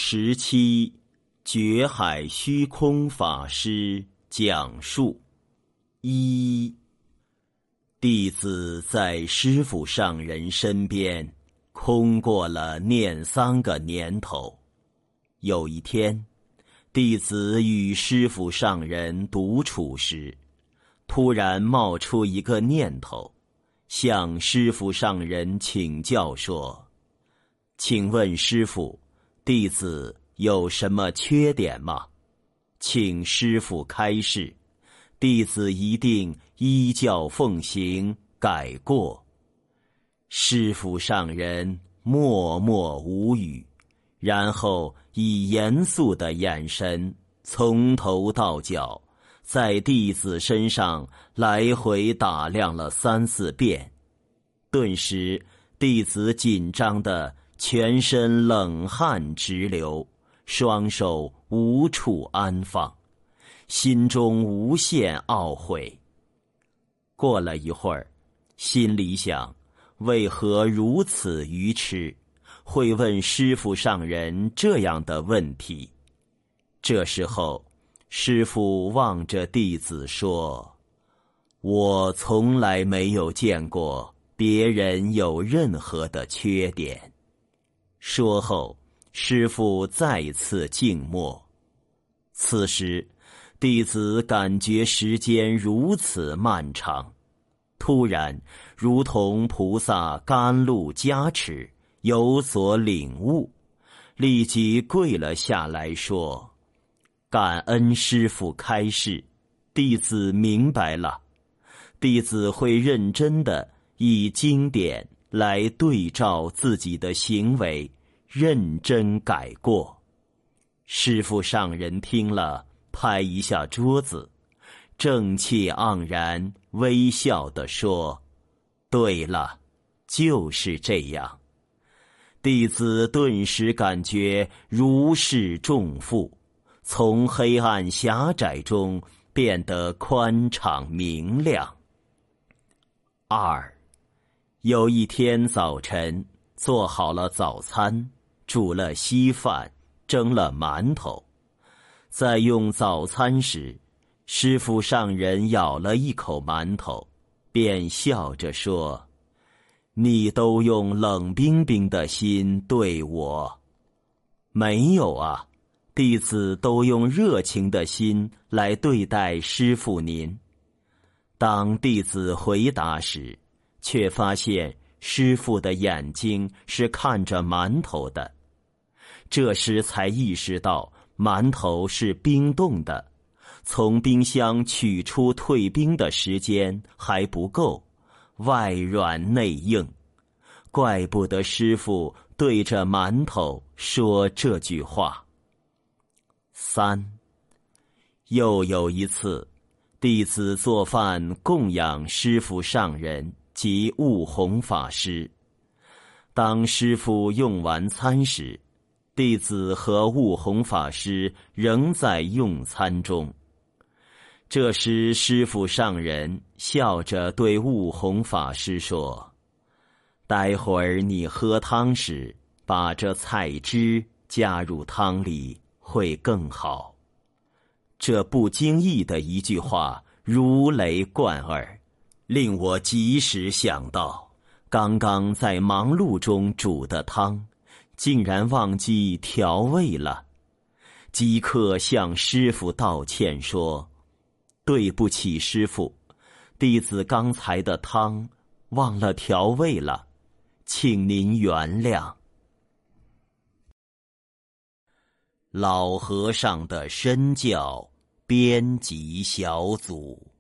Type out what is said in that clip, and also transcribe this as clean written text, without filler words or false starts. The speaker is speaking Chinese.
17觉海虚空法师讲述。一，弟子在师父上人身边空过了念3个年头。有一天，弟子与师父上人独处时，突然冒出一个念头，向师父上人请教说：请问师父，弟子有什么缺点吗？请师父开示，弟子一定依教奉行，改过。师父上人默默无语，然后以严肃的眼神从头到脚在弟子身上来回打量了3、4遍。顿时弟子紧张的全身冷汗直流，双手无处安放，心中无限懊悔。过了一会儿，心里想，为何如此愚痴，会问师父上人这样的问题？这时候，师父望着弟子说：我从来没有见过别人有任何的缺点。说后，师父再次静默。此时，弟子感觉时间如此漫长，突然如同菩萨甘露加持，有所领悟，立即跪了下来说：感恩师父开示，弟子明白了，弟子会认真地以经典来对照自己的行为，认真改过。师父上人听了，拍一下桌子，正气盎然，微笑地说：对了，就是这样。弟子顿时感觉如释重负，从黑暗狭窄中变得宽敞明亮。2，有一天早晨，做好了早餐，煮了稀饭，蒸了馒头。在用早餐时，师父上人咬了一口馒头，便笑着说：你都用冷冰冰的心对我。没有啊，弟子都用热情的心来对待师父您。当弟子回答时，却发现师父的眼睛是看着馒头的。这时才意识到馒头是冰冻的，从冰箱取出退冰的时间还不够，外软内硬。怪不得师父对着馒头说这句话。3，又有一次，弟子做饭供养师父上人及悟弘法师。当师父用完餐时，弟子和悟弘法师仍在用餐中。这时师父上人笑着对悟弘法师说：待会儿你喝汤时，把这菜汁加入汤里会更好。这不经意的一句话如雷贯耳，令我及时想到，刚刚在忙碌中煮的汤竟然忘记调味了。即刻向师父道歉说：对不起师父，弟子刚才的汤忘了调味了，请您原谅。老和尚的身教编辑小组。